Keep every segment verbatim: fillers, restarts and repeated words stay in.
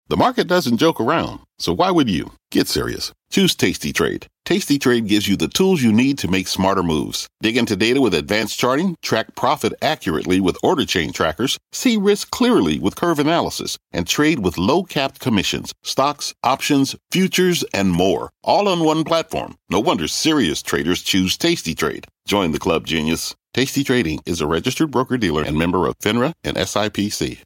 The market doesn't joke around, so why would you? Get serious. Choose Tasty Trade. Tasty Trade gives you the tools you need to make smarter moves. Dig into data with advanced charting, track profit accurately with order chain trackers, see risk clearly with curve analysis, and trade with low-capped commissions, stocks, options, futures, and more. All on one platform. No wonder serious traders choose Tasty Trade. Join the club, genius. Tasty Trading is a registered broker-dealer and member of FINRA and S I P C.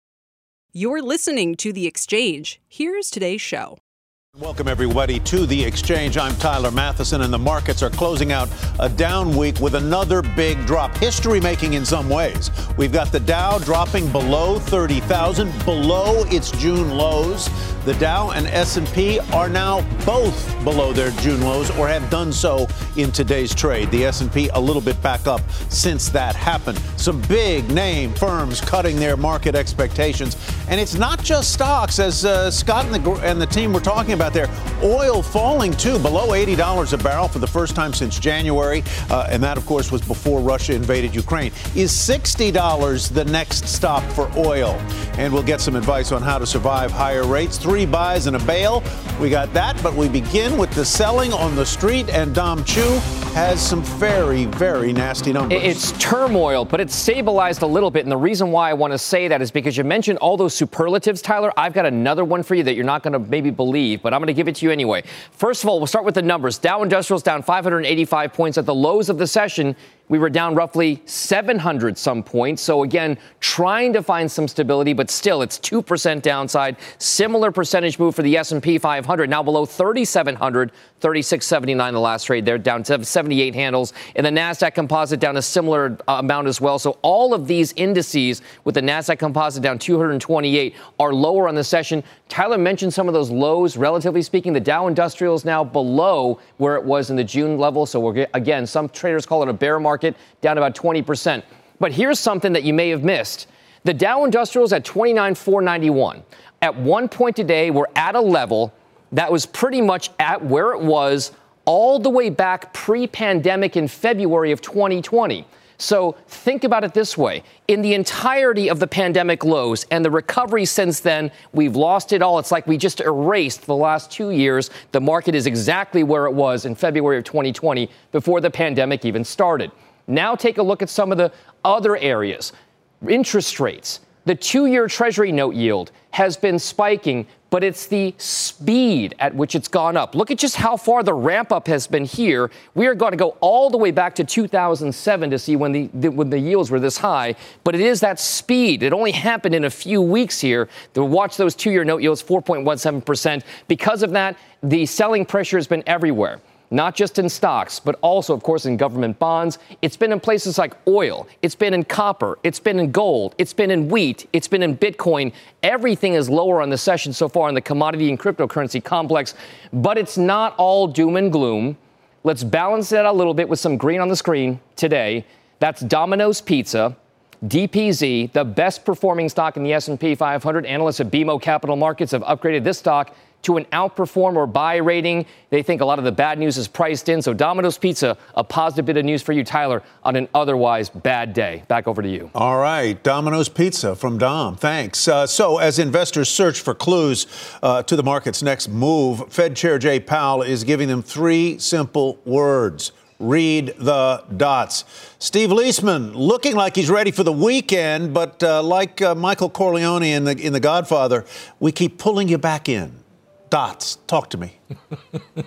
You're listening to The Exchange. Here's today's show. Welcome, everybody, to The Exchange. I'm Tyler Mathisen, and the markets are closing out a down week with another big drop. History-making in some ways. We've got the Dow dropping below thirty thousand, below its June lows. The Dow and S and P are now both below their June lows, or have done so in today's trade. The S and P a little bit back up since that happened. Some big-name firms cutting their market expectations. And it's not just stocks, as uh, Scott and the, and the team were talking about there. Oil falling, too, below eighty dollars a barrel for the first time since January. Uh, and that, of course, was before Russia invaded Ukraine. Is sixty dollars the next stop for oil? And we'll get some advice on how to survive higher rates. Three buys and a bail. We got that, but we begin with the selling on the street. And Dom Chu has some very, very nasty numbers. It's turmoil, but it's stabilized a little bit. And the reason why I want to say that is because you mentioned all those superlatives, Tyler. I've got another one for you that you're not going to maybe believe, but I'm going to give it to you anyway. First of all, we'll start with the numbers. Dow Industrials down five hundred eighty-five points at the lows of the session. We were down roughly seven hundred some points. So again, trying to find some stability, but still it's two percent downside. Similar percentage move for the S and P five hundred, now below thirty-seven hundred, thirty-six seventy-nine the last trade there, down to seventy-eight handles. And the NASDAQ composite down a similar uh, amount as well. So all of these indices with the NASDAQ composite down two hundred twenty-eight are lower on the session. Tyler mentioned some of those lows, relatively speaking. The Dow Industrial is now below where it was in the June level. So we're, again, some traders call it a bear market, down about twenty percent. But here's something that you may have missed. The Dow Industrial is at twenty-nine thousand four hundred ninety-one. At one point today, we're at a level that was pretty much at where it was all the way back pre-pandemic in February of twenty twenty. So think about it this way. In the entirety of the pandemic lows and the recovery since then, we've lost it all. It's like we just erased the last two years. The market is exactly where it was in February of twenty twenty before the pandemic even started. Now take a look at some of the other areas. Interest rates. The two-year Treasury note yield has been spiking, but it's the speed at which it's gone up. Look at just how far the ramp up has been here. We are going to go all the way back to two thousand seven to see when the, the when the yields were this high. But it is that speed. It only happened in a few weeks here. To watch those two-year note yields, four point one seven percent. Because of that, the selling pressure has been everywhere. Not just in stocks, but also, of course, in government bonds. It's been in places like oil. It's been in copper. It's been in gold. It's been in wheat. It's been in Bitcoin. Everything is lower on the session so far in the commodity and cryptocurrency complex. But it's not all doom and gloom. Let's balance it out a little bit with some green on the screen today. That's Domino's Pizza. D P Z, the best performing stock in the S and P five hundred. Analysts at B M O Capital Markets have upgraded this stock to an outperform or buy rating. They think a lot of the bad news is priced in. So Domino's Pizza, a positive bit of news for you, Tyler, on an otherwise bad day. Back over to you. All right. Domino's Pizza from Dom. Thanks. Uh, so as investors search for clues uh, to the market's next move, Fed Chair Jay Powell is giving them three simple words. Read the dots. Steve Leisman looking like he's ready for the weekend, but uh, like uh, Michael Corleone in the, in The Godfather, we keep pulling you back in. Dots, talk to me. A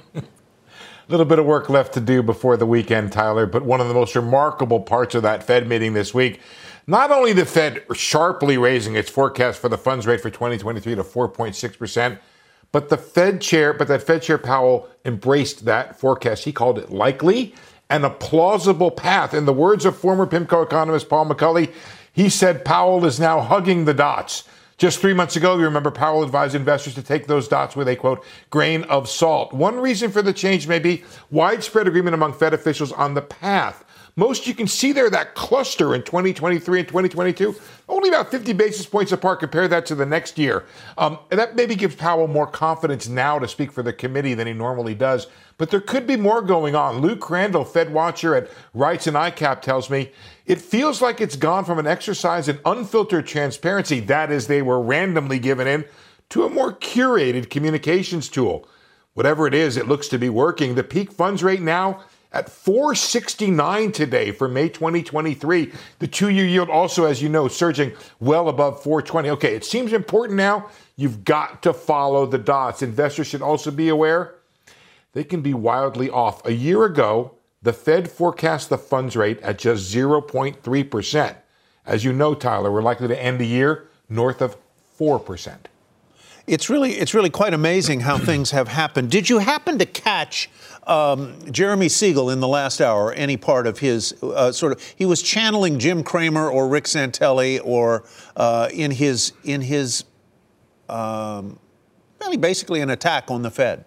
little bit of work left to do before the weekend, Tyler, but one of the most remarkable parts of that Fed meeting this week, not only the Fed sharply raising its forecast for the funds rate for twenty twenty-three to four point six percent, but the Fed chair, but that Fed Chair Powell embraced that forecast. He called it likely and a plausible path. In the words of former PIMCO economist Paul McCulley, he said Powell is now hugging the dots. Just three months ago, you remember Powell advised investors to take those dots with a, quote, grain of salt. One reason for the change may be widespread agreement among Fed officials on the path. Most you can see there, that cluster in twenty twenty-three and twenty twenty-two, only about fifty basis points apart. Compare that to the next year. Um, and that maybe gives Powell more confidence now to speak for the committee than he normally does. But there could be more going on. Luke Crandall, Fed watcher at Rights and I CAP, tells me it feels like it's gone from an exercise in unfiltered transparency, that is, they were randomly given in, to a more curated communications tool. Whatever it is, it looks to be working. The peak funds rate now at four sixty-nine today for May twenty twenty-three. The two-year yield also, as you know, surging well above four twenty. Okay, it seems important now. You've got to follow the dots. Investors should also be aware they can be wildly off. A year ago, the Fed forecast the funds rate at just zero point three percent. As you know, Tyler, we're likely to end the year north of four percent. It's really, it's really quite amazing how things have happened. Did you happen to catch um, Jeremy Siegel in the last hour? Any part of his uh, sort of? He was channeling Jim Cramer or Rick Santelli, or uh, in his in his um, really basically an attack on the Fed.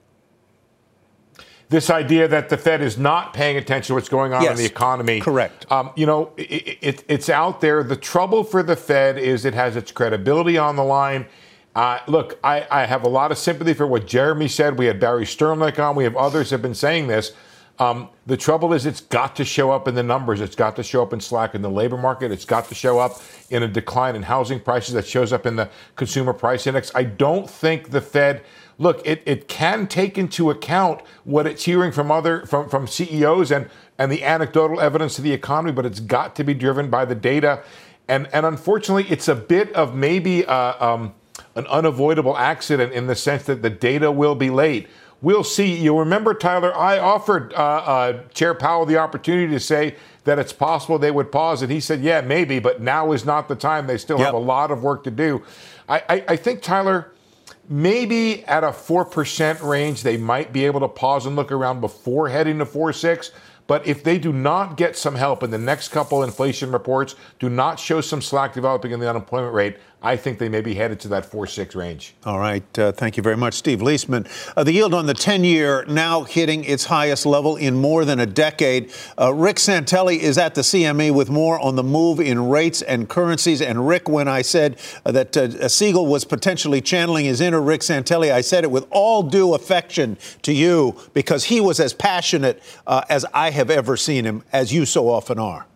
This idea that the Fed is not paying attention to what's going on yes, in the economy. Correct. Um, you know, it, it, it's out there. The trouble for the Fed is it has its credibility on the line. Uh, look, I, I have a lot of sympathy for what Jeremy said. We had Barry Sternlicht on. We have others have been saying this. Um, the trouble is it's got to show up in the numbers. It's got to show up in slack in the labor market. It's got to show up in a decline in housing prices that shows up in the consumer price index. I don't think the Fed, look, it, it can take into account what it's hearing from other from, from C E Os and, and the anecdotal evidence of the economy, but it's got to be driven by the data. And, and unfortunately, it's a bit of maybe uh, um, an unavoidable accident in the sense that the data will be late. We'll see. You'll remember, Tyler, I offered uh, uh, Chair Powell the opportunity to say that it's possible they would pause, and he said, yeah, maybe, but now is not the time. They still yep. have a lot of work to do. I, I, I think, Tyler, maybe at a four percent range, they might be able to pause and look around before heading to four point six. But if they do not get some help in the next couple inflation reports, do not show some slack developing in the unemployment rate, I think they may be headed to that four point six range. All right. Uh, thank you very much, Steve Leisman. Uh, the yield on the ten-year now hitting its highest level in more than a decade. Uh, Rick Santelli is at the C M E with more on the move in rates and currencies. And Rick, when I said uh, that uh, Siegel was potentially channeling his inner Rick Santelli, I said it with all due affection to you because he was as passionate uh, as I have ever seen him, as you so often are.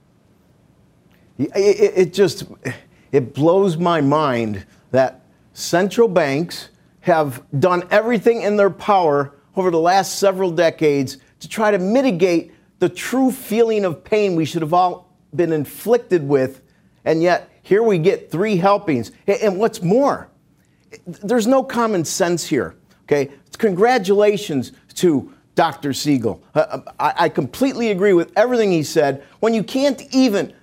It, it, it just... It blows my mind that central banks have done everything in their power over the last several decades to try to mitigate the true feeling of pain we should have all been inflicted with. And yet, here we get three helpings. And what's more, there's no common sense here. Okay? Congratulations to Doctor Siegel. Uh, I, I completely agree with everything he said. When you can't even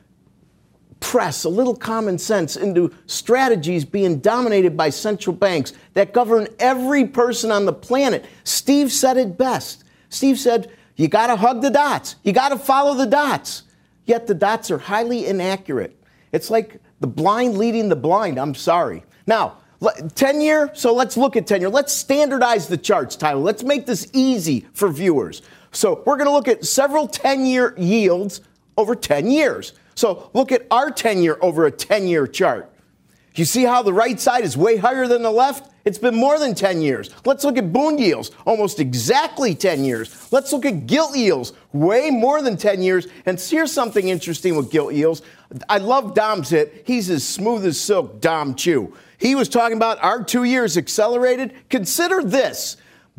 press a little common sense into strategies being dominated by central banks that govern every person on the planet. Steve said it best. Steve said, you got to hug the dots. You got to follow the dots. Yet the dots are highly inaccurate. It's like the blind leading the blind. I'm sorry. Now, ten-year, so let's look at ten-year. Let's standardize the charts, Tyler. Let's make this easy for viewers. So we're going to look at several ten-year yields over ten years. So look at our ten-year over a ten-year chart. You see how the right side is way higher than the left? It's been more than ten years. Let's look at bond yields, almost exactly ten years. Let's look at gilt yields, way more than ten years. And here's something interesting with gilt yields. I love Dom's hit. He's as smooth as silk, Dom Chu. He was talking about our two years accelerated. Consider this.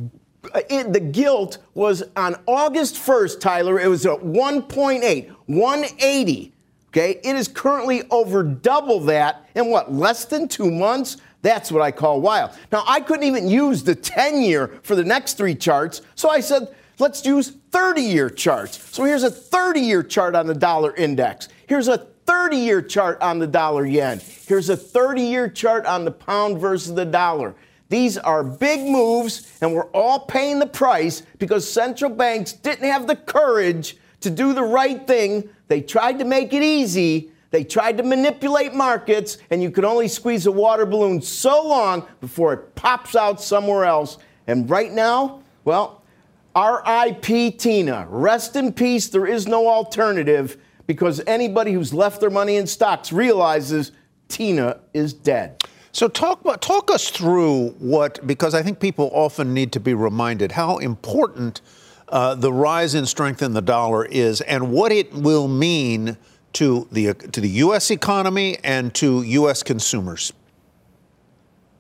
It, the gilt was on August first, Tyler. It was at one point eight, one eighty. Okay, it is currently over double that in what, less than two months? That's what I call wild. Now, I couldn't even use the ten-year for the next three charts, so I said, let's use thirty-year charts. So here's a thirty-year chart on the dollar index. Here's a thirty-year chart on the dollar yen. Here's a thirty-year chart on the pound versus the dollar. These are big moves, and we're all paying the price because central banks didn't have the courage to do the right thing. They tried to make it easy. They tried to manipulate markets, and you could only squeeze a water balloon so long before it pops out somewhere else. And right now, well, R I P Tina. Rest in peace. There is no alternative because anybody who's left their money in stocks realizes Tina is dead. So talk talk us through what, because I think people often need to be reminded how important Uh, the rise in strength in the dollar is and what it will mean to the to the U S economy and to U S consumers.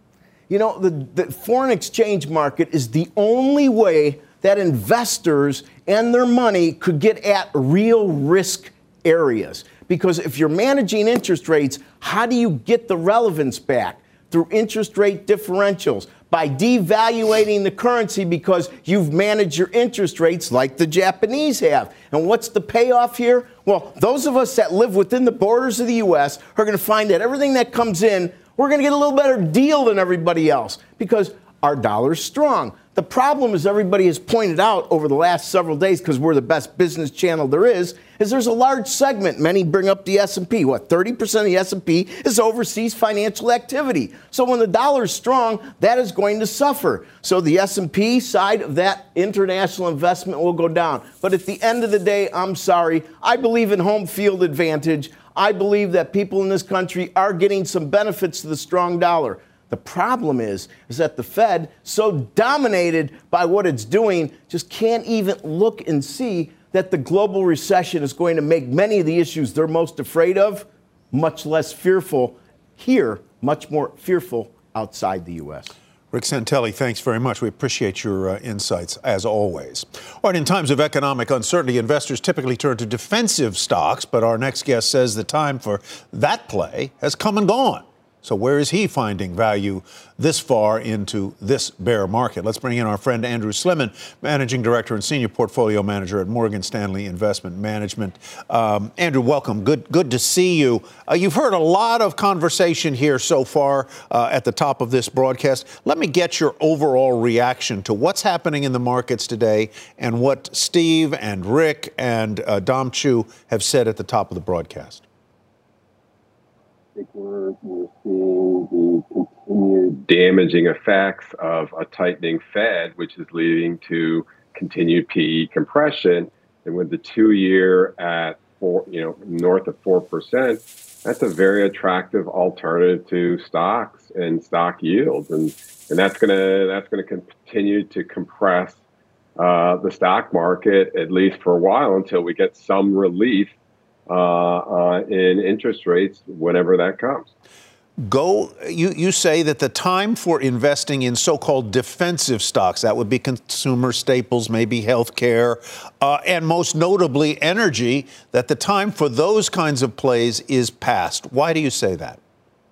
You know, the, the foreign exchange market is the only way that investors and their money could get at real risk areas. Because if you're managing interest rates, how do you get the relevance back? Through interest rate differentials, by devaluating the currency because you've managed your interest rates like the Japanese have. And what's the payoff here? Well, those of us that live within the borders of the U S are going to find that everything that comes in, we're going to get a little better deal than everybody else because our dollar's strong. The problem, as everybody has pointed out over the last several days, because we're the best business channel there is, is there's a large segment. Many bring up the S and P. What, thirty percent of the S and P is overseas financial activity. So when the dollar's strong, that is going to suffer. So the S and P side of that international investment will go down. But at the end of the day, I'm sorry, I believe in home field advantage. I believe that people in this country are getting some benefits to the strong dollar. The problem is, is that the Fed, so dominated by what it's doing, just can't even look and see that the global recession is going to make many of the issues they're most afraid of much less fearful here, much more fearful outside the U S. Rick Santelli, thanks very much. We appreciate your uh, insights, as always. All right, in times of economic uncertainty, investors typically turn to defensive stocks, but our next guest says the time for that play has come and gone. So where is he finding value this far into this bear market? Let's bring in our friend Andrew Sliman, Managing Director and Senior Portfolio Manager at Morgan Stanley Investment Management. Um, Andrew, welcome. Good good to see you. Uh, you've heard a lot of conversation here so far uh, at the top of this broadcast. Let me get your overall reaction to what's happening in the markets today and what Steve and Rick and uh, Dom Chu have said at the top of the broadcast. I think we're, we're seeing the continued damaging effects of a tightening Fed, which is leading to continued P E compression. And with the two-year at four, you know, north of four percent, that's a very attractive alternative to stocks and stock yields, and and that's gonna that's gonna continue to compress uh, the stock market at least for a while until we get some relief Uh, uh, in interest rates, whenever that comes. Go. You, you say that the time for investing in so-called defensive stocks, that would be consumer staples, maybe healthcare, uh, and most notably energy, that the time for those kinds of plays is past. Why do you say that?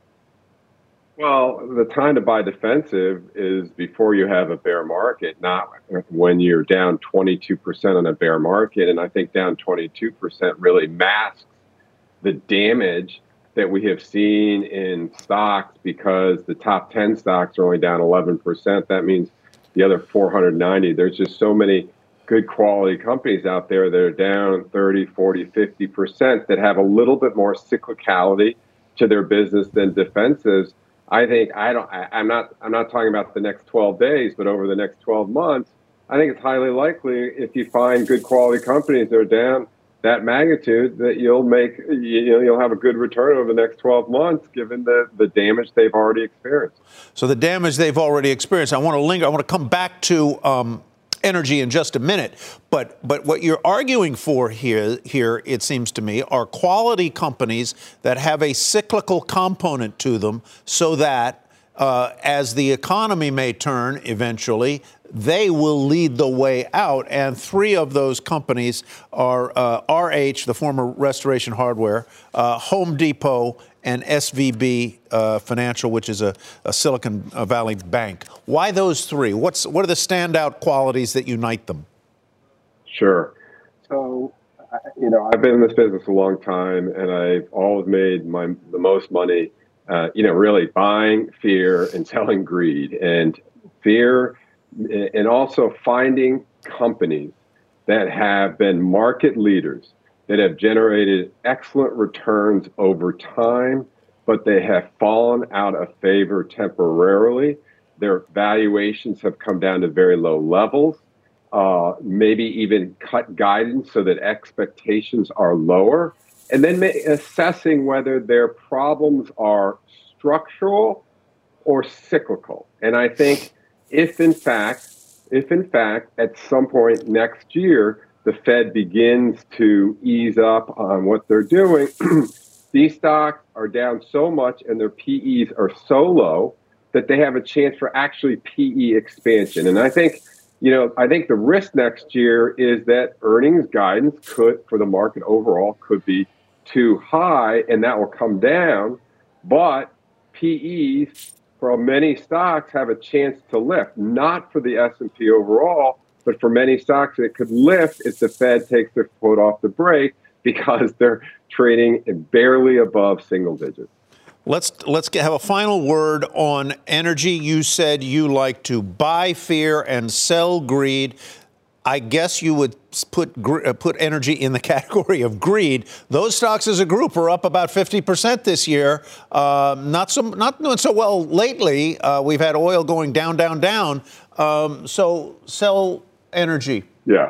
Well, the time to buy defensive is before you have a bear market, not when you're down twenty-two percent on a bear market. And I think down twenty-two percent really masks the damage that we have seen in stocks because the top ten stocks are only down eleven percent. That means the other four hundred ninety, there's just so many good quality companies out there that are down thirty, forty, fifty percent that have a little bit more cyclicality to their business than defensives. I think I don't. I, I'm not. I'm not talking about the next twelve days, but over the next twelve months, I think it's highly likely if you find good quality companies that are down that magnitude that you'll make. You know, you'll have a good return over the next twelve months, given the the damage they've already experienced. So the damage they've already experienced. I want to linger. I want to come back to um, energy in just a minute. But but what you're arguing for here, here, it seems to me, are quality companies that have a cyclical component to them so that uh, as the economy may turn eventually, they will lead the way out. And three of those companies are uh, R H, the former Restoration Hardware, uh, Home Depot, and S V B uh, Financial, which is a, a Silicon Valley bank. Why those three? What's what are the standout qualities that unite them? Sure. So, you know, I've been in this business a long time, and I've always made my the most money, uh, you know, really buying fear and selling greed. And fear, and also finding companies that have been market leaders, that have generated excellent returns over time, but they have fallen out of favor temporarily. Their valuations have come down to very low levels, uh, maybe even cut guidance so that expectations are lower, and then assessing whether their problems are structural or cyclical. And I think if in fact, if in fact, at some point next year, the Fed begins to ease up on what they're doing, these stocks are down so much and their P Es are so low that they have a chance for actually P E expansion. And I think, you know, I think the risk next year is that earnings guidance could, for the market overall, could be too high, and that will come down. But P Es for many stocks have a chance to lift, not for the S and P overall, but for many stocks it could lift if the Fed takes their foot off the brake because they're trading barely above single digits. Let's let's get, have a final word on energy. You said you like to buy fear and sell greed. I guess you would put uh, put energy in the category of greed. Those stocks as a group are up about fifty percent this year. Uh, not so not doing so well lately. Uh, we've had oil going down, down, down. Um, so sell energy. Yeah.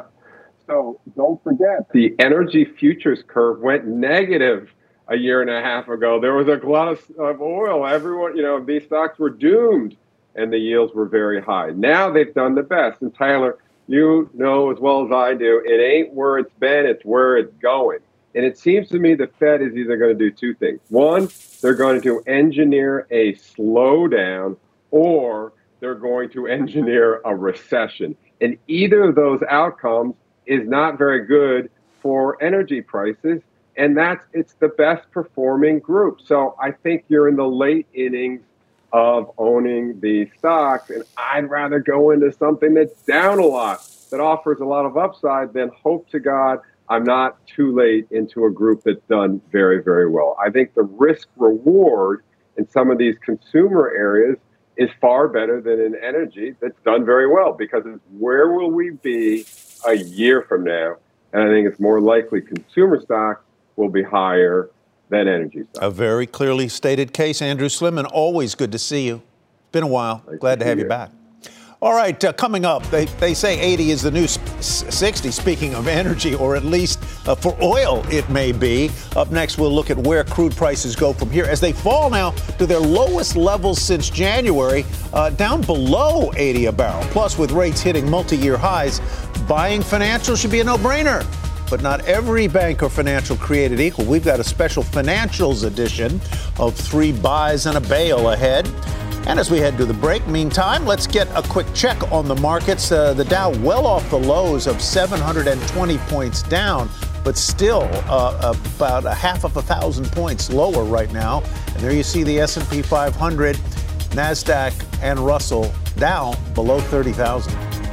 So don't forget the energy futures curve went negative a year and a half ago. There was a lot of, of oil. Everyone, you know, these stocks were doomed and the yields were very high. Now they've done the best. And Tyler, you know as well as I do, it ain't where it's been, it's where it's going. And it seems to me the Fed is either going to do two things. One, they're going to engineer a slowdown, or they're going to engineer a recession. And either of those outcomes is not very good for energy prices. And that's, it's the best performing group. So I think you're in the late innings of owning these stocks. And I'd rather go into something that's down a lot, that offers a lot of upside, than hope to God I'm not too late into a group that's done very, very well. I think the risk reward in some of these consumer areas is far better than in energy that's done very well, because it's where will we be a year from now? And I think it's more likely consumer stocks will be higher than energy stocks. A very clearly stated case. Andrew Slimman, always good to see you. Been a while. Nice Glad to, to have you you back. All right, uh, coming up, they, they say eighty is the new sixty, speaking of energy, or at least uh, for oil it may be. Up next, we'll look at where crude prices go from here as they fall now to their lowest levels since January, uh, down below eighty a barrel. Plus, with rates hitting multi-year highs, buying financials should be a no-brainer. But not every bank or financial created equal. We've got a special financials edition of three buys and a bail ahead. And as we head to the break, meantime, let's get a quick check on the markets. Uh, the Dow well off the lows of seven hundred twenty points down, but still uh, about a half of a thousand points lower right now. And there you see the S and P five hundred, NASDAQ, and Russell down below thirty thousand.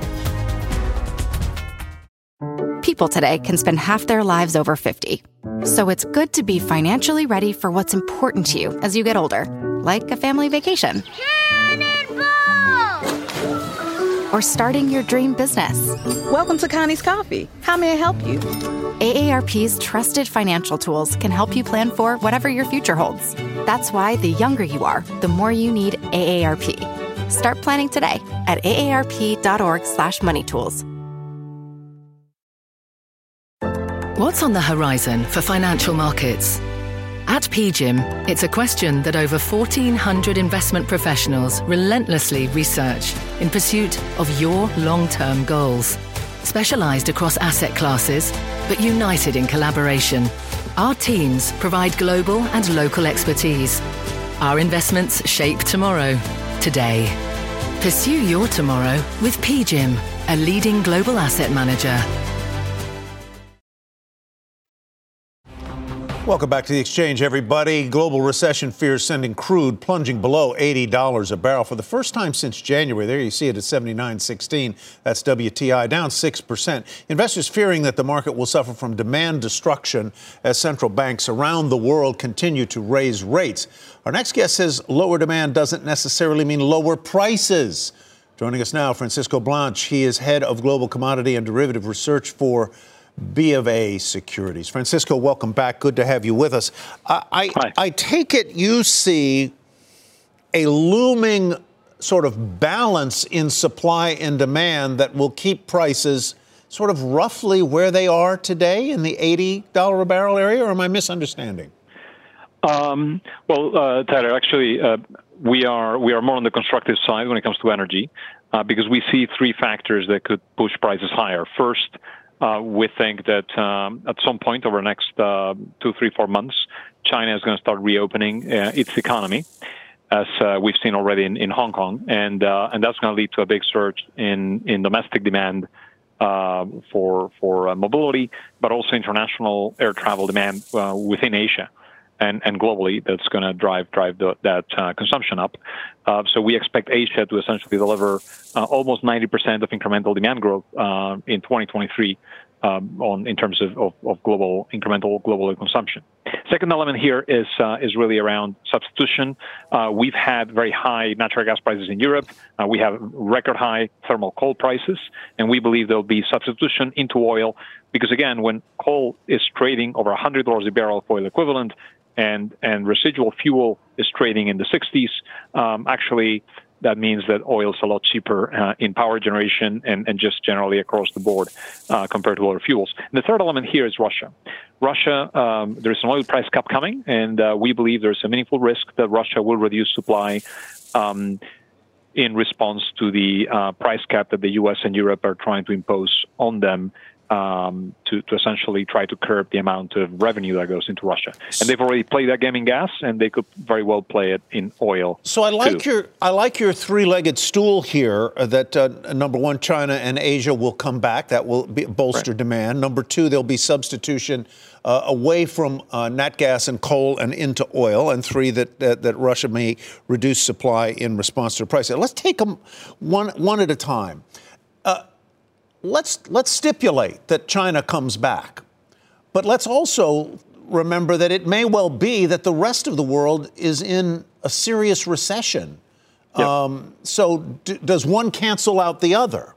People today can spend half their lives over fifty. So it's good to be financially ready for what's important to you as you get older, like a family vacation. Cannonball! Or starting your dream business. Welcome to Connie's Coffee. How may I help you? A A R P's trusted financial tools can help you plan for whatever your future holds. That's why the younger you are, the more you need A A R P. Start planning today at aarp.org slash money tools. What's on the horizon for financial markets? At P G I M, it's a question that over fourteen hundred investment professionals relentlessly research in pursuit of your long-term goals. Specialized across asset classes, but united in collaboration, our teams provide global and local expertise. Our investments shape tomorrow, today. Pursue your tomorrow with P G I M, a leading global asset manager. Welcome back to the Exchange, everybody. Global recession fears sending crude plunging below eighty dollars a barrel for the first time since January. There you see it at seventy-nine sixteen. That's W T I, down six percent. Investors fearing that the market will suffer from demand destruction as central banks around the world continue to raise rates. Our next guest says lower demand doesn't necessarily mean lower prices. Joining us now, Francisco Blanch. He is head of global commodity and derivative research for B of A Securities. Francisco, welcome back. Good to have you with us. Uh, I, I take it you see a looming sort of balance in supply and demand that will keep prices sort of roughly where they are today in the eighty dollars a barrel area, or am I misunderstanding? Um, well, uh, Tyler, actually, uh, we are we are more on the constructive side when it comes to energy, uh, because we see three factors that could push prices higher. First, Uh, we think that um, at some point over the next uh, two, three, four months, China is going to start reopening uh, its economy. as uh, we've seen already in, in Hong Kong, and uh, and that's going to lead to a big surge in, in domestic demand uh, for for uh, mobility, but also international air travel demand uh, within Asia and, and globally. That's going to drive drive the, that uh, consumption up. Uh, so we expect Asia to essentially deliver uh, almost ninety percent of incremental demand growth uh, in twenty twenty-three. Um, on in terms of, of, of global incremental global consumption. Second element here is uh, is really around substitution. Uh, we've had very high natural gas prices in Europe. Uh, we have record high thermal coal prices, and we believe there'll be substitution into oil because again, when coal is trading over one hundred dollars a barrel of oil equivalent, and and residual fuel is trading in the sixties, um, actually. That means that oil is a lot cheaper uh, in power generation and, and just generally across the board uh, compared to other fuels. And the third element here is Russia. Russia, um, there's an oil price cap coming, and uh, we believe there's a meaningful risk that Russia will reduce supply um, in response to the uh, price cap that the U S and Europe are trying to impose on them. Um, to, to essentially try to curb the amount of revenue that goes into Russia. And they've already played that game in gas, and they could very well play it in oil. So I like too. your I like your three-legged stool here. Uh, that uh, number one, China and Asia will come back. That will be, bolster right. demand. Number two, there'll be substitution uh, away from uh, nat gas and coal and into oil. And three, that that, that Russia may reduce supply in response to prices. Let's take them one one at a time. Uh, Let's let's stipulate that China comes back, but let's also remember that it may well be that the rest of the world is in a serious recession. Yep. Um, so d- does one cancel out the other?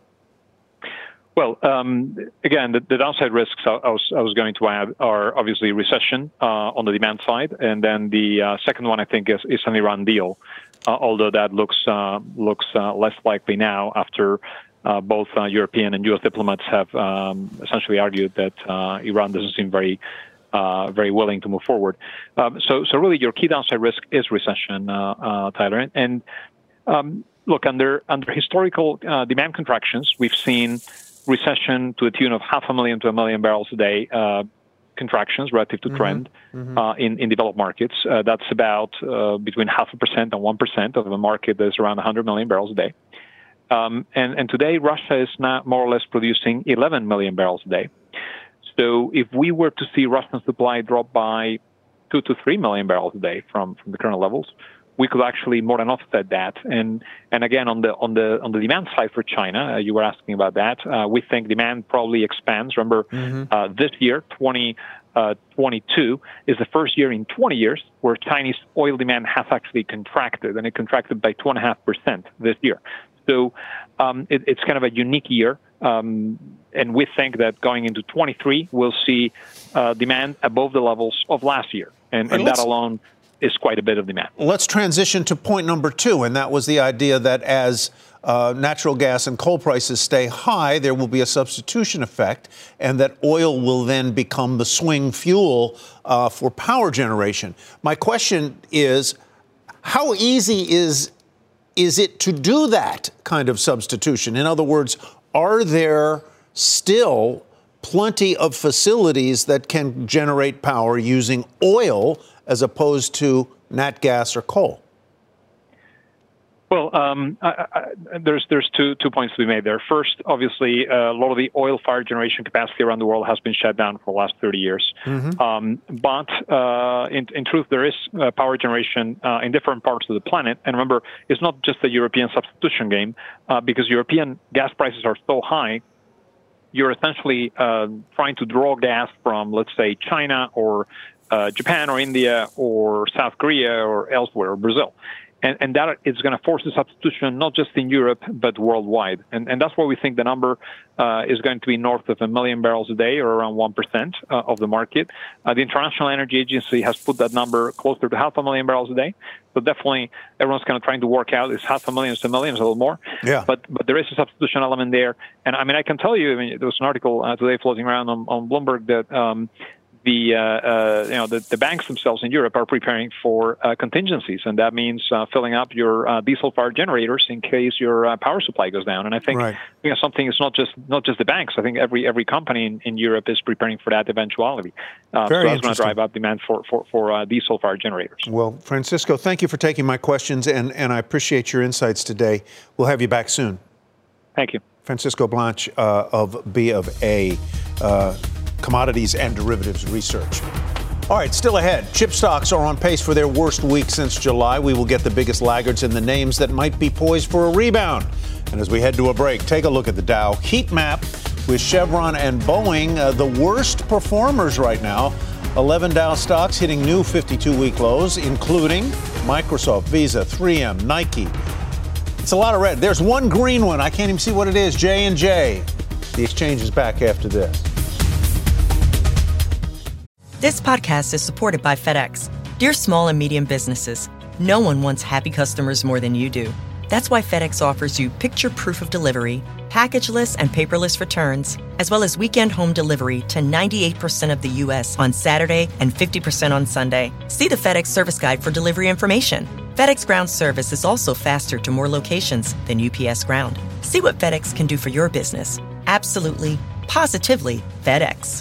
Well, um, again, the, the downside risks I, I, was, I was going to add are obviously recession uh, on the demand side, and then the uh, second one I think is, is an Iran deal, uh, although that looks uh, looks uh, less likely now after. Uh, both uh, European and U S diplomats have um, essentially argued that uh, Iran doesn't seem very, uh, very willing to move forward. Um, so, so really, your key downside risk is recession, uh, uh, Tyler. And, and um, look, under under historical uh, demand contractions, we've seen recession to the tune of half a million to a million barrels a day uh, contractions relative to mm-hmm. trend mm-hmm. Uh, in in developed markets. Uh, that's about uh, between half a percent and one percent of a market that's around one hundred million barrels a day. Um, and, and today, Russia is now more or less producing eleven million barrels a day. So if we were to see Russian supply drop by two to three million barrels a day from, from the current levels, we could actually more than offset that. And and again, on the on the on the demand side for China, uh, you were asking about that. Uh, we think demand probably expands. Remember, mm-hmm. uh, this year, twenty twenty-two is the first year in twenty years where Chinese oil demand has actually contracted, and it contracted by two and a half percent this year. So um, it, it's kind of a unique year, um, and we think that going into twenty-three, we'll see uh, demand above the levels of last year, and, and that alone is quite a bit of demand. Let's transition to point number two, and that was the idea that as uh, natural gas and coal prices stay high, there will be a substitution effect, and that oil will then become the swing fuel uh, for power generation. My question is, how easy is Is it to do that kind of substitution? In other words, are there still plenty of facilities that can generate power using oil as opposed to nat gas or coal? Well, um, I, I, there's there's two two points to be made there. First, obviously, uh, a lot of the oil-fired generation capacity around the world has been shut down for the last thirty years. Mm-hmm. Um, but uh, in, in truth, there is uh, power generation uh, in different parts of the planet. And remember, it's not just a European substitution game, uh, because European gas prices are so high. You're essentially uh, trying to draw gas from, let's say, China or uh, Japan or India or South Korea or elsewhere, or Brazil. And, and that is going to force a substitution not just in Europe, but worldwide. And, and that's why we think the number uh, is going to be north of a million barrels a day, or around one percent uh, of the market. Uh, the International Energy Agency has put that number closer to half a million barrels a day. So definitely everyone's kind of trying to work out, is half a million to a million, is a little more. Yeah. But but there is a substitution element there. And I mean, I can tell you, I mean, there was an article uh, today floating around on, on Bloomberg that um, the uh, uh, you know the, the banks themselves in Europe are preparing for uh, contingencies, and that means uh, filling up your uh, diesel-fired generators in case your uh, power supply goes down. And I think right. you know something is not just not just the banks. I think every every company in, in Europe is preparing for that eventuality. Uh, Very so that's going to interesting. drive up demand for for for uh, diesel-fired generators. Well, Francisco, thank you for taking my questions, and and I appreciate your insights today. We'll have you back soon. Thank you. Francisco Blanch uh, of B of A, uh, Commodities and Derivatives Research. All right, still ahead. Chip stocks are on pace for their worst week since July. We will get the biggest laggards and the names that might be poised for a rebound. And as we head to a break, take a look at the Dow heat map with Chevron and Boeing, uh, the worst performers right now. eleven Dow stocks hitting new fifty-two-week lows, including Microsoft, Visa, three M, Nike. It's a lot of red. There's one green one. I can't even see what it is. J and J. The exchange is back after this. This podcast is supported by FedEx. Dear small and medium businesses, no one wants happy customers more than you do. That's why FedEx offers you picture proof of delivery, packageless and paperless returns, as well as weekend home delivery to ninety-eight percent of the U S on Saturday and fifty percent on Sunday. See the FedEx service guide for delivery information. FedEx Ground service is also faster to more locations than U P S Ground. See what FedEx can do for your business. Absolutely, positively FedEx.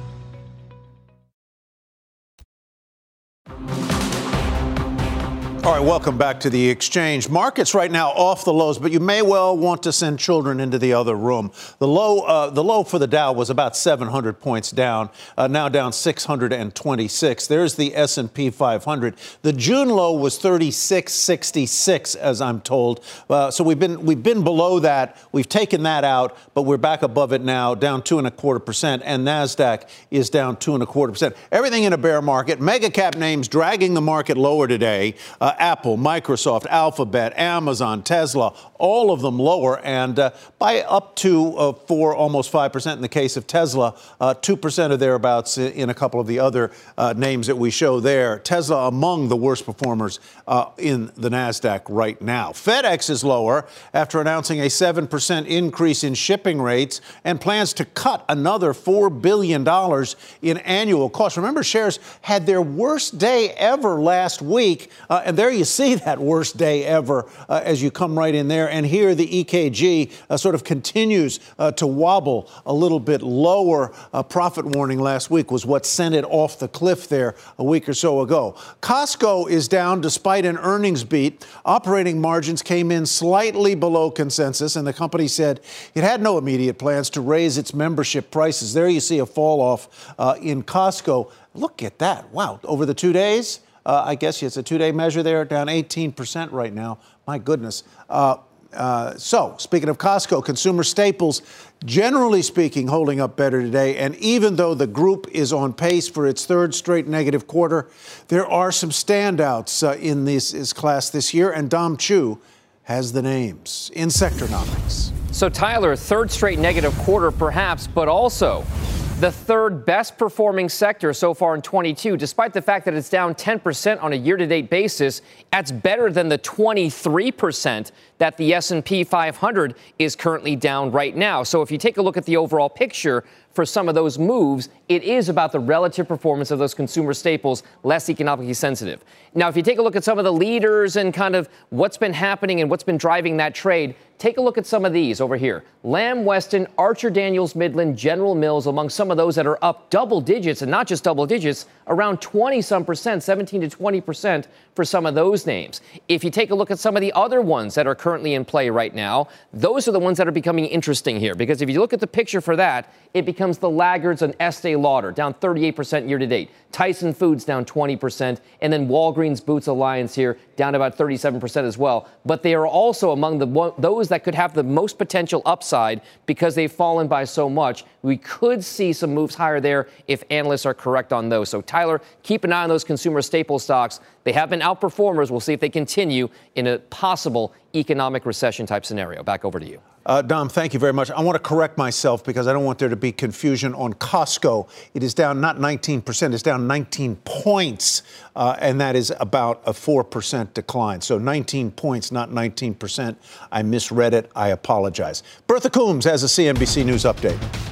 All right, welcome back to the exchange. Markets right now off the lows, but you may well want to send children into the other room. The low, uh, the low for the Dow was about seven hundred points down, uh, now down six hundred twenty-six. There's the S and P five hundred. The June low was thirty-six sixty-six, as I'm told. Uh, so we've been we've been below that. We've taken that out, but we're back above it now, down two and a quarter percent, and Nasdaq is down two and a quarter percent. Everything in a bear market. Mega cap names dragging the market lower today. Uh, Apple, Microsoft, Alphabet, Amazon, Tesla, all of them lower, and uh, by up to uh, four, almost five percent in the case of Tesla, uh, two percent or thereabouts in a couple of the other uh, names that we show there. Tesla among the worst performers uh, in the Nasdaq right now. FedEx is lower after announcing a seven percent increase in shipping rates and plans to cut another four billion dollars in annual costs. Remember, shares had their worst day ever last week, uh, and there you see that worst day ever uh, as you come right in there. And here the E K G uh, sort of continues uh, to wobble a little bit lower. Uh, profit warning last week was what sent it off the cliff there a week or so ago. Costco is down despite an earnings beat. Operating margins came in slightly below consensus, and the company said it had no immediate plans to raise its membership prices. There you see a fall off uh, in Costco. Look at that. Wow. Over the two days, Uh, I guess it's a two-day measure there, down eighteen percent right now. My goodness. Uh, uh, so, speaking of Costco, consumer staples, generally speaking, holding up better today. And even though the group is on pace for its third straight negative quarter, there are some standouts uh, in this, this class this year. And Dom Chu has the names in Sectornomics. So, Tyler, third straight negative quarter perhaps, but also the third best performing sector so far in twenty-two, despite the fact that it's down ten percent on a year-to-date basis. That's better than the twenty-three percent that the S and P five hundred is currently down right now. So if you take a look at the overall picture for some of those moves, it is about the relative performance of those consumer staples, less economically sensitive. Now, if you take a look at some of the leaders and kind of what's been happening and what's been driving that trade, take a look at some of these over here. Lamb Weston, Archer Daniels Midland, General Mills, among some of those that are up double digits, and not just double digits, around twenty some percent, seventeen to twenty percent for some of those names. If you take a look at some of the other ones that are currently in play right now, those are the ones that are becoming interesting here. Because if you look at the picture for that, it becomes the laggards on Estee Lauder, down thirty-eight percent year to date. Tyson Foods down twenty percent. And then Walgreens Boots Alliance here down about thirty-seven percent as well. But they are also among the those that could have the most potential upside because they've fallen by so much. We could see some moves higher there if analysts are correct on those. So, Tyler, keep an eye on those consumer staple stocks. They have been outperformers. We'll see if they continue in a possible economic recession type scenario. Back over to you. Uh, Dom, thank you very much. I want to correct myself because I don't want there to be confusion on Costco. It is down not nineteen percent, it's down nineteen points, uh, and that is about a four percent decline. So nineteen points, not nineteen percent. I misread it. I apologize. Bertha Coombs has a C N B C News update.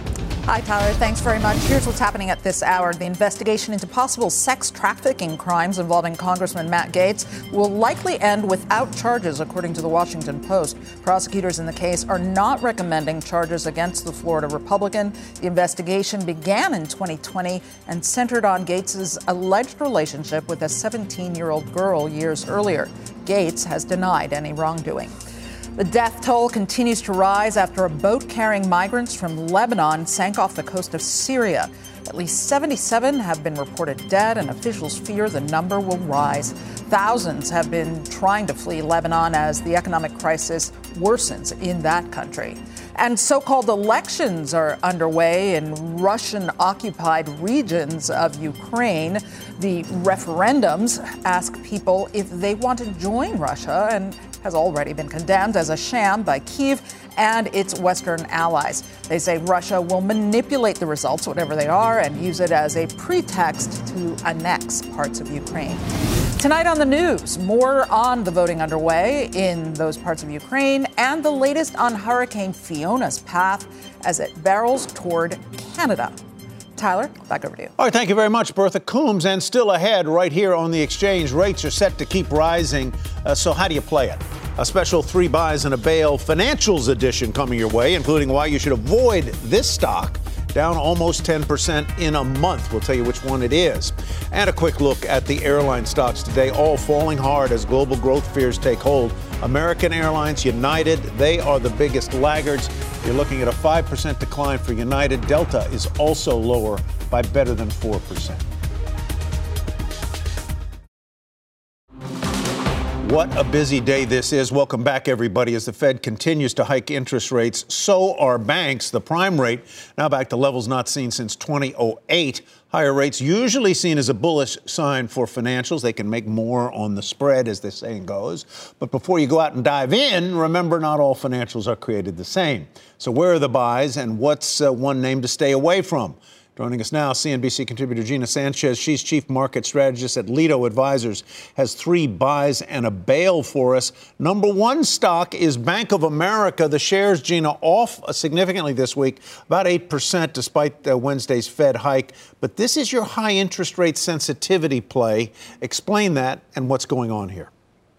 Hi, Tyler. Thanks very much. Here's what's happening at this hour. The investigation into possible sex trafficking crimes involving Congressman Matt Gaetz will likely end without charges, according to the Washington Post. Prosecutors in the case are not recommending charges against the Florida Republican. The investigation began in twenty twenty and centered on Gaetz's alleged relationship with a seventeen-year-old girl years earlier. Gaetz has denied any wrongdoing. The death toll continues to rise after a boat carrying migrants from Lebanon sank off the coast of Syria. At least seventy-seven have been reported dead, and officials fear the number will rise. Thousands have been trying to flee Lebanon as the economic crisis worsens in that country. And so-called elections are underway in Russian-occupied regions of Ukraine. The referendums ask people if they want to join Russia and has already been condemned as a sham by Kyiv and its Western allies. They say Russia will manipulate the results, whatever they are, and use it as a pretext to annex parts of Ukraine. Tonight on the news, more on the voting underway in those parts of Ukraine and the latest on Hurricane Fiona's path as it barrels toward Canada. Tyler, back over to you. All right, thank you very much, Bertha Coombs. And still ahead right here on the exchange, rates are set to keep rising. Uh, so how do you play it? A special three buys and a bail financials edition coming your way, including why you should avoid this stock, down almost ten percent in a month. We'll tell you which one it is. And a quick look at the airline stocks today, all falling hard as global growth fears take hold. American Airlines, United, they are the biggest laggards. You're looking at a five percent decline for United. Delta is also lower by better than four percent. What a busy day this is. Welcome back, everybody. As the Fed continues to hike interest rates, so are banks. The prime rate now back to levels not seen since two thousand eight. Higher rates usually seen as a bullish sign for financials. They can make more on the spread, as the saying goes. But before you go out and dive in, remember, not all financials are created the same. So where are the buys, and what's uh, one name to stay away from? Joining us now, C N B C contributor Gina Sanchez. She's chief market strategist at Lido Advisors, has three buys and a bail for us. Number one stock is Bank of America. The shares, Gina, off significantly this week, about eight percent despite uh, Wednesday's Fed hike. But this is your high interest rate sensitivity play. Explain that and what's going on here.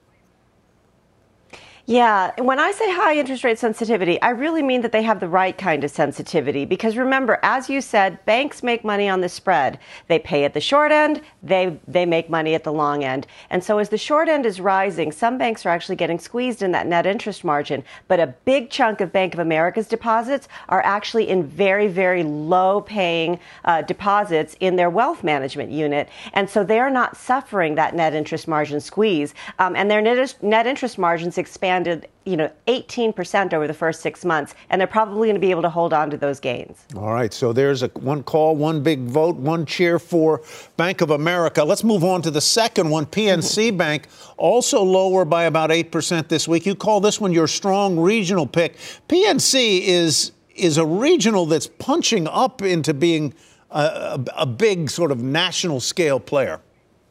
Yeah, when I say high interest rate sensitivity, I really mean that they have the right kind of sensitivity. Because remember, as you said, banks make money on the spread. They pay at the short end, they they make money at the long end. And so as the short end is rising, some banks are actually getting squeezed in that net interest margin. But a big chunk of Bank of America's deposits are actually in very, very low paying uh, deposits in their wealth management unit. And so they're not suffering that net interest margin squeeze. Um, and their net, net interest margins expand you know, eighteen percent over the first six months, and they're probably going to be able to hold on to those gains. All right, so there's a one call, one big vote, one cheer for Bank of America. Let's move on to the second one, P N C Bank, also lower by about eight percent this week. You call this one your strong regional pick. P N C is is a regional that's punching up into being a, a, a big sort of national scale player.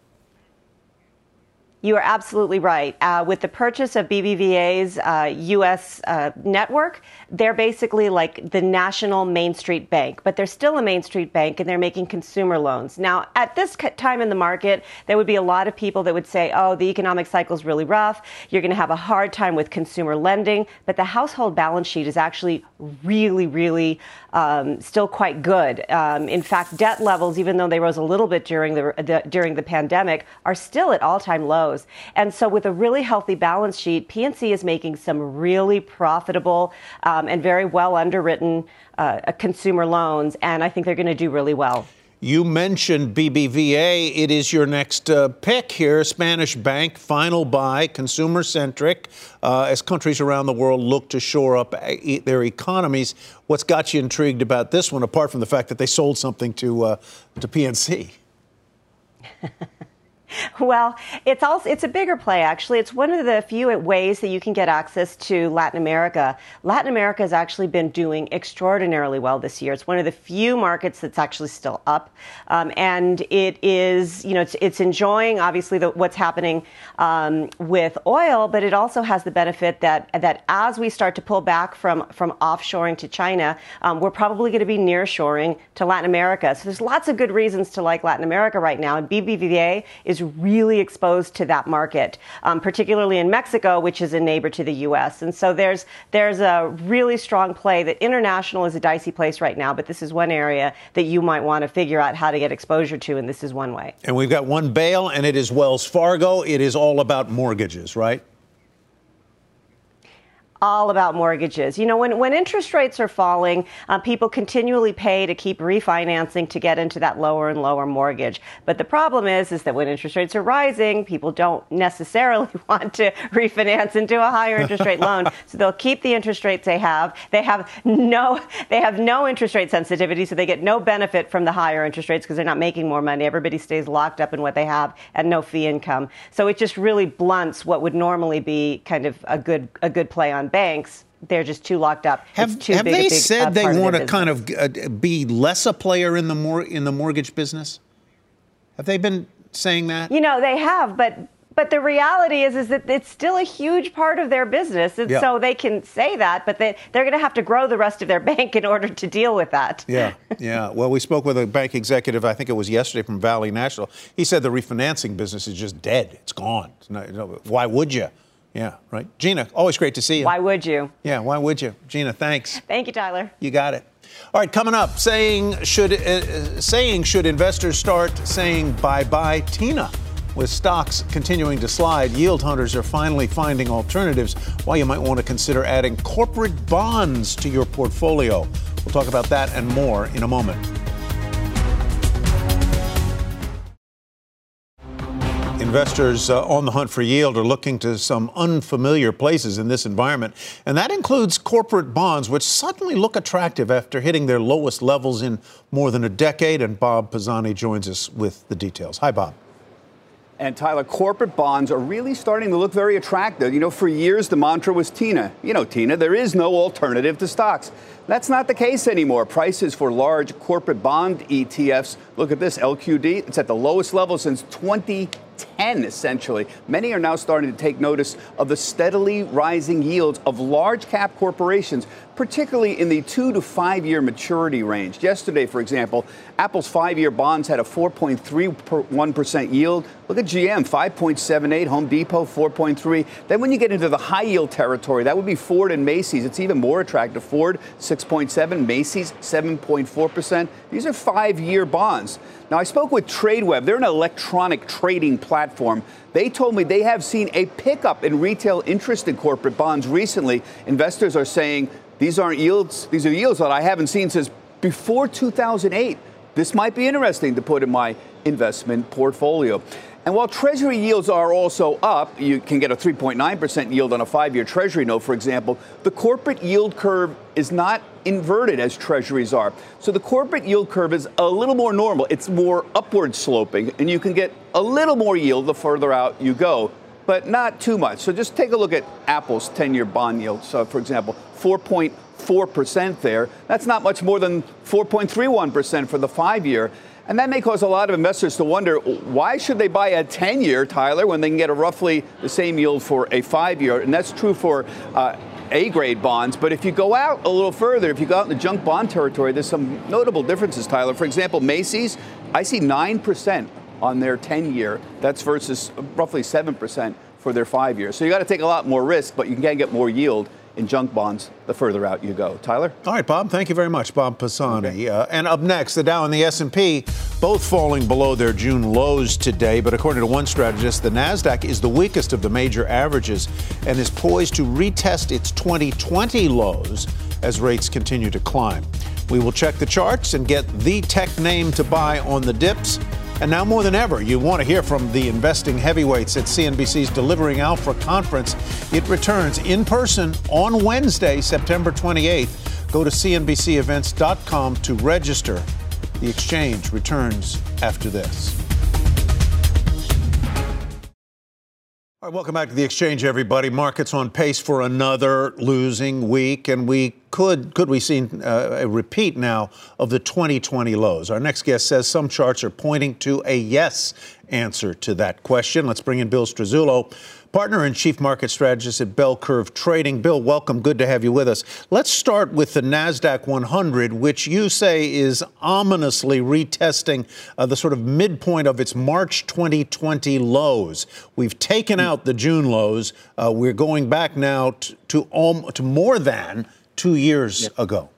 You are absolutely right. Uh, with the purchase of B B V A's uh, U S uh, network, they're basically like the national Main Street bank, but they're still a Main Street bank and they're making consumer loans. Now, at this time in the market, there would be a lot of people that would say, oh, the economic cycle is really rough. You're going to have a hard time with consumer lending, but the household balance sheet is actually really, really um, still quite good. Um, in fact, debt levels, even though they rose a little bit during the, the during the pandemic, are still at all-time lows. And so with a really healthy balance sheet, P N C is making some really profitable um, and very well underwritten uh, consumer loans. And I think they're going to do really well. You mentioned B B V A. It is your next uh, pick here. Spanish bank, final buy, consumer-centric, uh, as countries around the world look to shore up a- their economies. What's got you intrigued about this one, apart from the fact that they sold something to uh, to P N C? Well, it's also it's a bigger play, actually. It's one of the few ways that you can get access to Latin America. Latin America has actually been doing extraordinarily well this year. It's one of the few markets that's actually still up. Um, and it is, you know, it's, it's enjoying, obviously, the, what's happening um, with oil, but it also has the benefit that that as we start to pull back from, from offshoring to China, um, we're probably going to be nearshoring to Latin America. So there's lots of good reasons to like Latin America right now. And B B V A is really exposed to that market, um, particularly in Mexico, which is a neighbor to the U S. And so there's there's a really strong play that international is a dicey place right now, but this is one area that you might want to figure out how to get exposure to, and this is one way. And we've got one bail, and it is Wells Fargo. It is all about mortgages, right? All about mortgages. You know, when, when interest rates are falling, uh, people continually pay to keep refinancing to get into that lower and lower mortgage. But the problem is, is that when interest rates are rising, people don't necessarily want to refinance into a higher interest rate loan. So they'll keep the interest rates they have. They have no, they have no interest rate sensitivity, so they get no benefit from the higher interest rates because they're not making more money. Everybody stays locked up in what they have and no fee income. So it just really blunts what would normally be kind of a good, a good play on banks. They're just too locked up. Have, too have big, they big, said uh, they want to of kind of uh, be less a player in the mor- in the mortgage business? Have they been saying that? You know, they have, but but the reality is is that it's still a huge part of their business. And yeah. so they can say that, but they, they're going to have to grow the rest of their bank in order to deal with that. Yeah, yeah. Well, we spoke with a bank executive, I think it was yesterday, from Valley National. He said the refinancing business is just dead. It's gone. It's not, why would you? Yeah, right. Gina, always great to see you. Why would you? Yeah, why would you? Gina, thanks. Thank you, Tyler. You got it. All right, coming up, saying should uh, saying should investors start saying bye-bye Tina? With stocks continuing to slide, yield hunters are finally finding alternatives. Why you might want to consider adding corporate bonds to your portfolio. We'll talk about that and more in a moment. Investors uh, on the hunt for yield are looking to some unfamiliar places in this environment, and that includes corporate bonds, which suddenly look attractive after hitting their lowest levels in more than a decade. And Bob Pisani joins us with the details. Hi, Bob. And Tyler, corporate bonds are really starting to look very attractive. You know, for years, the mantra was Tina. You know, Tina, there is no alternative to stocks. That's not the case anymore. Prices for large corporate bond E T Fs, look at this, L Q D, it's at the lowest level since twenty ten, essentially. Many are now starting to take notice of the steadily rising yields of large cap corporations, particularly in the two to five year maturity range. Yesterday, for example, Apple's five-year bonds had a four point three one percent yield. Look at G M, five point seven eight, Home Depot, four point three. Then when you get into the high yield territory, that would be Ford and Macy's. It's even more attractive. Ford, six point seven, Macy's, seven point four percent. These are five-year bonds. Now, I spoke with TradeWeb. They're an electronic trading platform. They told me they have seen a pickup in retail interest in corporate bonds recently. Investors are saying these aren't yields. These are yields that I haven't seen since before two thousand eight. This might be interesting to put in my investment portfolio. And while Treasury yields are also up, you can get a three point nine percent yield on a five-year Treasury note, for example, the corporate yield curve is not inverted as Treasuries are. So the corporate yield curve is a little more normal. It's more upward sloping, and you can get a little more yield the further out you go, but not too much. So just take a look at Apple's ten-year bond yield. So, for example, four point four percent there. That's not much more than four point three one percent for the five-year. And that may cause a lot of investors to wonder, why should they buy a ten-year, Tyler, when they can get a roughly the same yield for a five-year? And that's true for uh, A-grade bonds. But if you go out a little further, if you go out in the junk bond territory, there's some notable differences, Tyler. For example, Macy's, I see nine percent on their ten-year. That's versus roughly seven percent for their five-year. So you got to take a lot more risk, but you can get more yield in junk bonds the further out you go. Tyler? All right, Bob. Thank you very much, Bob Pisani. Okay. Uh, and up next, the Dow and the S and P both falling below their June lows today. But according to one strategist, the NASDAQ is the weakest of the major averages and is poised to retest its twenty twenty lows as rates continue to climb. We will check the charts and get the tech name to buy on the dips. And now more than ever, you want to hear from the investing heavyweights at C N B C's Delivering Alpha Conference. It returns in person on Wednesday, September twenty-eighth. Go to C N B C events dot com to register. The exchange returns after this. All right, welcome back to the Exchange, everybody. Markets on pace for another losing week, and we could could we see uh, a repeat now of the twenty twenty lows? Our next guest says some charts are pointing to a yes answer to that question. Let's bring in Bill Strazulo, partner and chief market strategist at Bell Curve Trading. Bill, welcome. Good to have you with us. Let's start with the NASDAQ one hundred, which you say is ominously retesting uh, the sort of midpoint of its March twenty twenty lows. We've taken out the June lows. Uh, we're going back now to, to, um, to more than two years yeah. ago.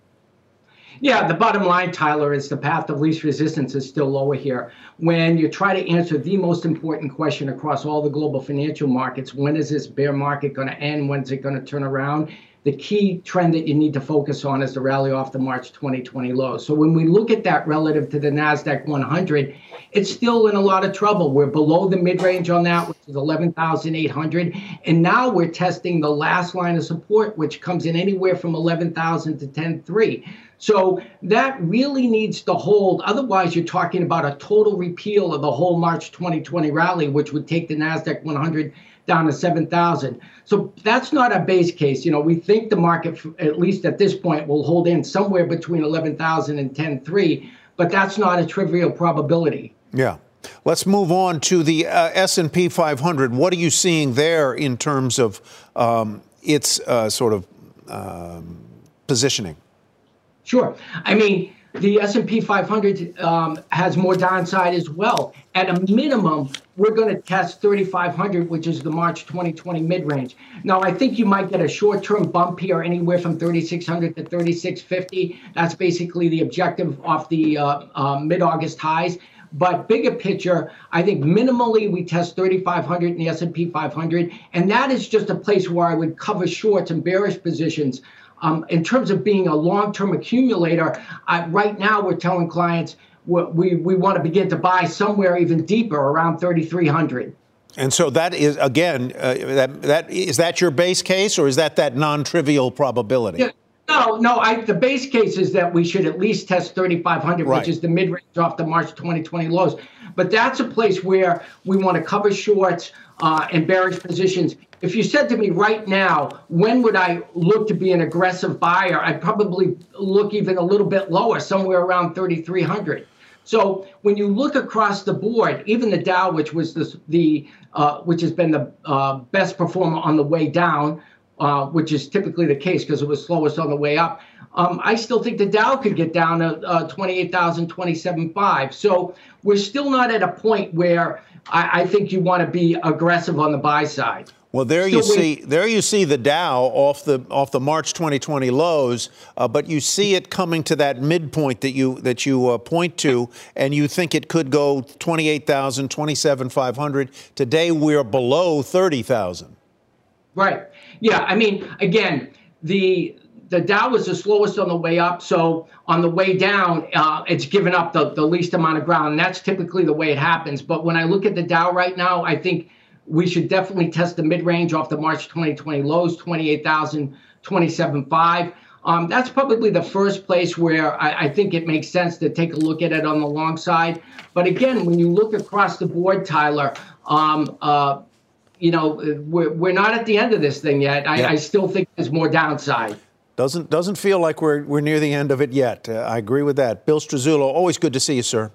Yeah, the bottom line, Tyler, is the path of least resistance is still lower here. When you try to answer the most important question across all the global financial markets, when is this bear market going to end? When is it going to turn around? The key trend that you need to focus on is the rally off the March twenty twenty lows. So when we look at that relative to the NASDAQ one hundred, it's still in a lot of trouble. We're below the mid-range on that, which is eleven thousand eight hundred. And now we're testing the last line of support, which comes in anywhere from eleven thousand to ten three. So that really needs to hold. Otherwise, you're talking about a total repeal of the whole March twenty twenty rally, which would take the NASDAQ one hundred down to seven thousand. So that's not a base case. You know, we think the market, at least at this point, will hold in somewhere between eleven thousand and ten three, but that's not a trivial probability. Yeah. Let's move on to the uh, S and P five hundred. What are you seeing there in terms of um, its uh, sort of um, positioning? Sure. I mean, the S and P five hundred um, has more downside as well. At a minimum, we're going to test thirty-five hundred, which is the March twenty twenty mid-range. Now, I think you might get a short-term bump here anywhere from thirty-six hundred to thirty-six fifty. That's basically the objective off the uh, uh, mid-August highs. But bigger picture, I think minimally we test thirty-five hundred in the S and P five hundred, and that is just a place where I would cover shorts and bearish positions. Um, in terms of being a long-term accumulator, I, right now we're telling clients we, we, we want to begin to buy somewhere even deeper, around thirty-three hundred. And so that is, again, uh, that that is that your base case, or is that that non-trivial probability? Yeah. No, no. I, the base case is that we should at least test thirty-five hundred, right, which is the mid-range off the March twenty twenty lows. But that's a place where we want to cover shorts uh, and bearish positions. If you said to me right now, when would I look to be an aggressive buyer, I'd probably look even a little bit lower, somewhere around thirty-three hundred. So when you look across the board, even the Dow, which was the, the uh, which has been the uh, best performer on the way down, uh, which is typically the case because it was slowest on the way up, um, I still think the Dow could get down to uh, twenty-eight thousand, twenty-seven five. So we're still not at a point where I, I think you want to be aggressive on the buy side. Well, there you see, there you see the Dow off the off the March twenty twenty lows, uh, but you see it coming to that midpoint that you that you uh, point to, and you think it could go twenty-eight thousand, twenty-seven five hundred. Today we're below thirty thousand. Right. Yeah. I mean, again, the the Dow was the slowest on the way up, so on the way down, uh, it's given up the, the least amount of ground. And that's typically the way it happens. But when I look at the Dow right now, I think we should definitely test the mid-range off the March twenty twenty lows, twenty-eight thousand, twenty-seven five. Um, that's probably the first place where I, I think it makes sense to take a look at it on the long side. But again, when you look across the board, Tyler, um, uh, you know, we're, we're not at the end of this thing yet. I, yeah. I still think there's more downside. Doesn't doesn't feel like we're we're near the end of it yet. Uh, I agree with that. Bill Strazulo, always good to see you, sir.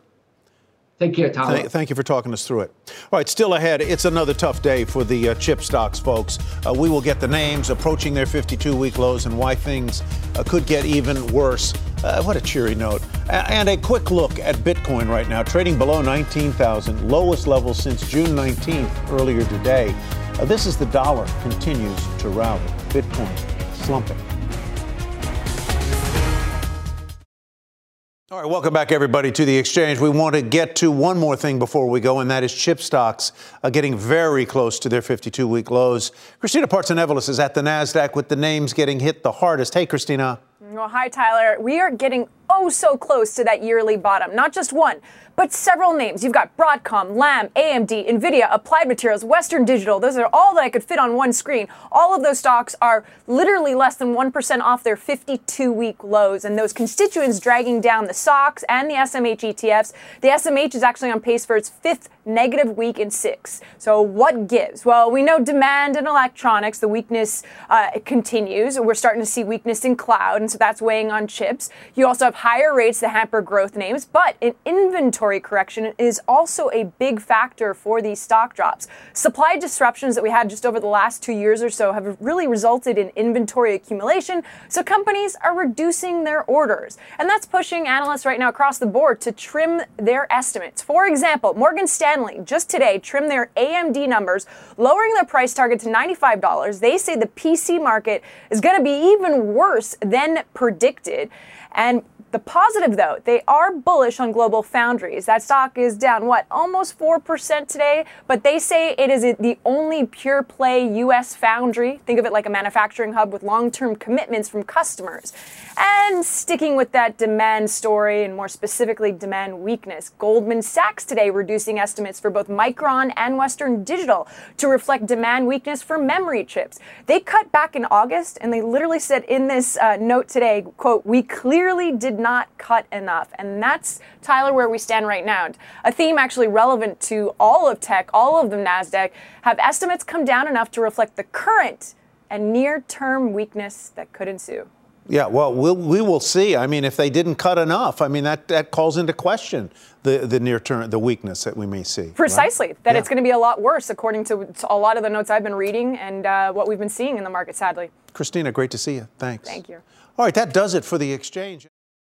Take care, Tyler. Thank, thank you for talking us through it. All right, still ahead, it's another tough day for the uh, chip stocks, folks. Uh, we will get the names approaching their fifty-two week lows and why things uh, could get even worse. Uh, what a cheery note. A- and a quick look at Bitcoin right now, trading below nineteen thousand, lowest level since June nineteenth, earlier today. Uh, this is the dollar continues to rally. Bitcoin slumping. All right, welcome back, everybody, to the Exchange. We want to get to one more thing before we go, and that is chip stocks uh, getting very close to their fifty-two week lows. Christina Partsinevelos is at the NASDAQ with the names getting hit the hardest. Hey, Christina. Well, hi, Tyler. We are getting oh so close to that yearly bottom. Not just one, but several names. You've got Broadcom, Lam, A M D, Nvidia, Applied Materials, Western Digital. Those are all that I could fit on one screen. All of those stocks are literally less than one percent off their fifty-two-week lows, and those constituents dragging down the S O X and the S M H E T Fs. The S M H is actually on pace for its fifth negative week in six. So what gives? Well, we know demand in electronics, the weakness uh, continues. We're starting to see weakness in cloud, and so that's weighing on chips. You also have higher rates that hamper growth names, but an inventory correction is also a big factor for these stock drops. Supply disruptions that we had just over the last two years or so have really resulted in inventory accumulation, so companies are reducing their orders. And that's pushing analysts right now across the board to trim their estimates. For example, Morgan Stanley just today trimmed their A M D numbers, lowering their price target to ninety-five dollars. They say the P C market is going to be even worse than predicted. And the positive, though, they are bullish on Global Foundries. That stock is down, what, almost four percent today, but they say it is the only pure play U S foundry. Think of it like a manufacturing hub with long-term commitments from customers. And sticking with that demand story, and more specifically demand weakness, Goldman Sachs today reducing estimates for both Micron and Western Digital to reflect demand weakness for memory chips. They cut back in August, and they literally said in this uh, note today, quote, "We clearly did not cut enough." And that's, Tyler, where we stand right now. A theme actually relevant to all of tech, all of the NASDAQ, have estimates come down enough to reflect the current and near-term weakness that could ensue? Yeah, well, we'll, we will see. I mean, if they didn't cut enough, I mean, that, that calls into question the, the near term, the weakness that we may see. Precisely, right? that yeah. it's going to be a lot worse, according to a lot of the notes I've been reading and uh, what we've been seeing in the market, sadly. Christina, great to see you. Thanks. Thank you. All right, that does it for The Exchange.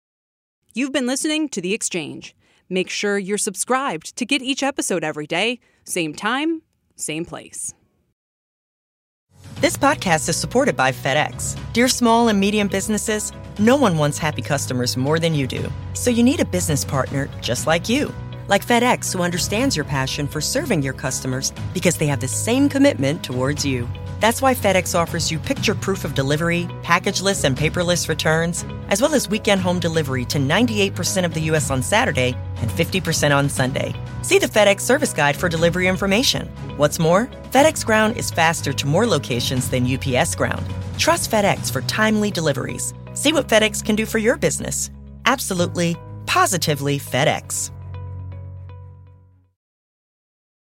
You've been listening to The Exchange. Make sure you're subscribed to get each episode every day, same time, same place. This podcast is supported by FedEx. Dear small and medium businesses, no one wants happy customers more than you do. So you need a business partner just like you. Like FedEx, who understands your passion for serving your customers because they have the same commitment towards you. That's why FedEx offers you picture proof of delivery, packageless and paperless returns, as well as weekend home delivery to ninety-eight percent of the U S on Saturday and fifty percent on Sunday. See the FedEx service guide for delivery information. What's more, FedEx Ground is faster to more locations than U P S Ground. Trust FedEx for timely deliveries. See what FedEx can do for your business. Absolutely, positively FedEx.